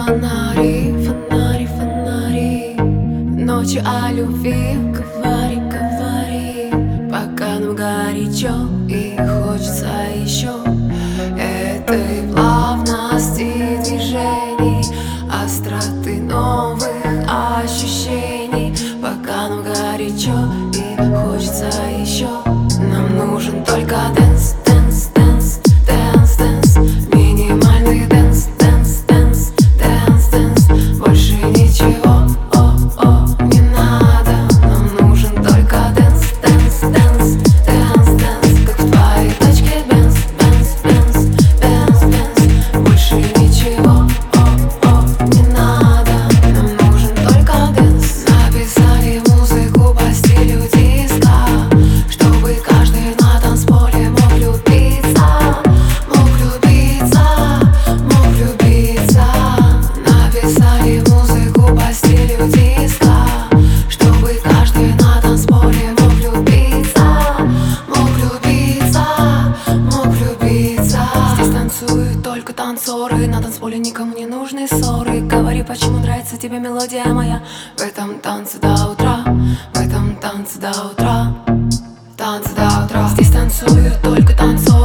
Фонари, фонари, фонари, ночи о любви, говори, говори. Пока нам горячо и хочется еще этой плавности движений, остроты новых ощущений. Пока нам горячо и хочется еще, нам нужен только дэнс, дэнс, дэнс, дэнс, дэнс, минимальный дэнс, дэнс, дэнс, дэнс, дэнс. Больше ничего, не надо. Нам нужен только дэнс, дэнс, дэнс, дэнс, дэнс. Как в твоей тачке бенз, бенз, бенз, бенз, бенз. Больше ничего, не надо. Нам нужен только дэнс. Написали музыку по стилю диско, чтобы каждый на танцполе мог влюбиться, мог влюбиться, мог влюбиться. Написали музыку по стилю диско, чтобы каждый на танцполе мог влюбиться, мог влюбиться, мог влюбиться. Здесь танцуют только танцоры, на танцполе никому не нужны ссоры. Говори, почему нравится тебе мелодия моя. В этом танце до утра, в этом танце до утра, танцы до утра. Здесь танцуют только танцоры.